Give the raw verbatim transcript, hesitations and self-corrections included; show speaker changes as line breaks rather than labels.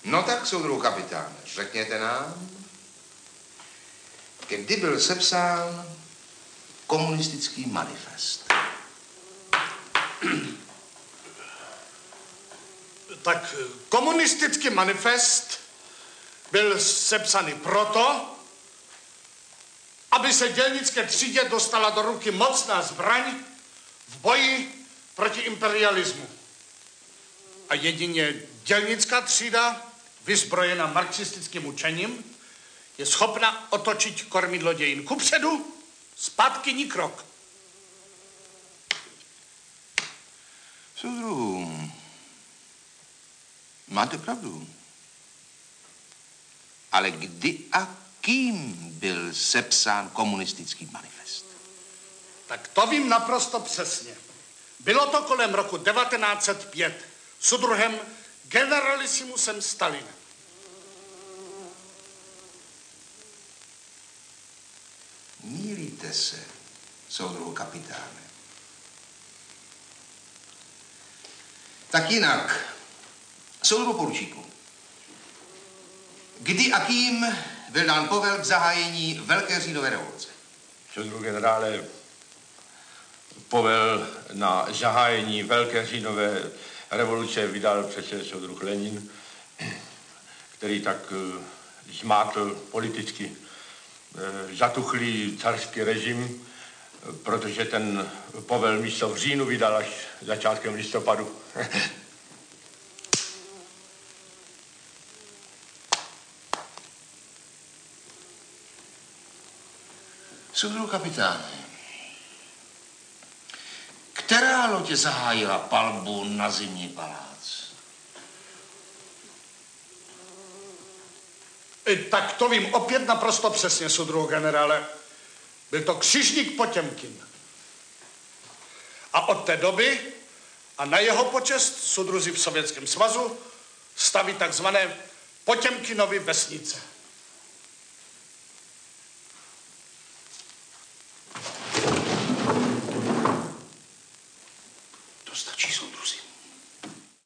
No tak, soudruhu kapitán, řekněte nám, kdy byl sepsán komunistický manifest.
Tak komunistický manifest byl sepsaný proto, aby se dělnické třídě dostala do ruky mocná zbraň v boji proti imperialismu. A jedině dělnická třída, vyzbrojena marxistickým učením, je schopna otočit kormidlo dějin kupředu, zpátky ni krok.
Soudruhu, máte pravdu. Ale kdy a kým byl sepsán komunistický manifest?
Tak to vím naprosto přesně. Bylo to kolem roku devatenáct set pět s druhem generalissimusem Stalinem.
Mýlíte se, soudruhu kapitáne. Tak jinak, soudruhu poručíku, kdy a kým byl dán povel k zahájení Velké říjnové revoluce?
Soudruhu generále, povel na zahájení Velké říjnové revoluce vydal přece soudruh Lenin, který tak zmátl politicky zatuchlý carský režim, protože ten povel místo v říjnu vydal až začátkem listopadu.
Soudruhu kapitáne, která loď zahájila palbu na Zimní palác?
I tak to vím opět naprosto přesně, soudruhu generále. Byl to křižník Potěmkin. A od té doby a na jeho počest soudruzi v Sovětském svazu staví takzvané Potěmkinovy vesnice.